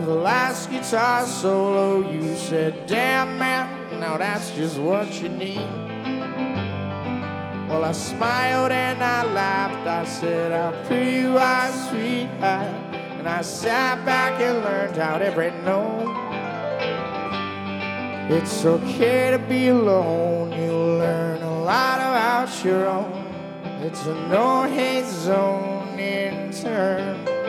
the last guitar solo, you said, damn man, now that's just what you need. Well, I smiled and I laughed, I said, how pretty you are, sweetheart. And I sat back and learned how to every note. It's okay to be alone, you'll learn a lot about your own. It's a no-hate zone in turn.